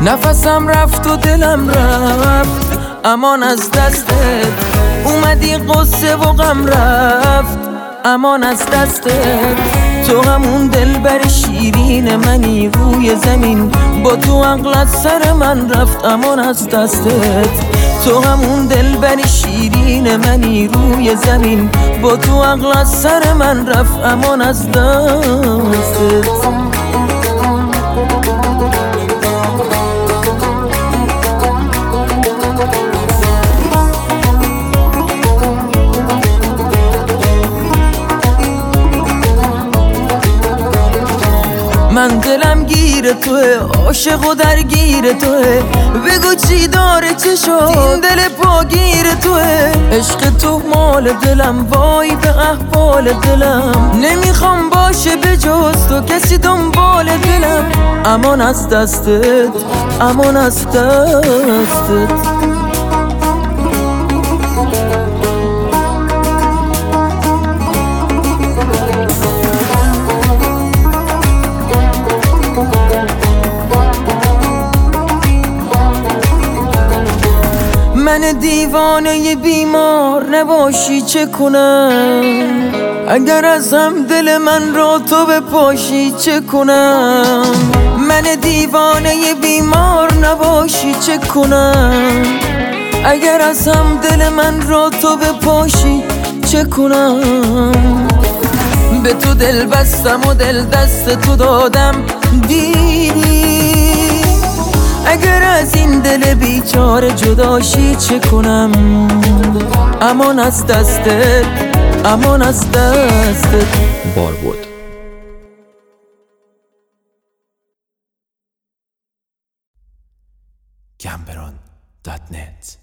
نفسم رفت و دلم رفت، امان از دستت. اومدی قصه و غم رفت، امان از دستت. تو همون دلبر شیرین منی روی زمین، با تو عقل از سر من رفت، امان از دستت. تو همون دلبر شیرین منی روی زمین، با تو عقل از سر من رفت، امان از دستت. من دلم گیر توه، عاشق و درگیر توه. بگو چی داره چه شد، این دل پاگیر توه. عشق تو مال دلم، وای به احوال دلم. نمیخوام باشه به جز تو کسی دنبال دلم، امان از دستت، امان از دستت. من دیوانه بیمار نباشی چه کنم، اگر از هم دل من را تو بپاشی چه کنم. من دیوانه بیمار نباشی چه کنم، اگر از هم دل من را تو بپاشی چه کنم. به تو دل بستم و دل دست تو دادم، دیدی اگر از این دل بیچاره جداشی چه کنم. امان از دستت، امان از دستت. باربود Gamberon.net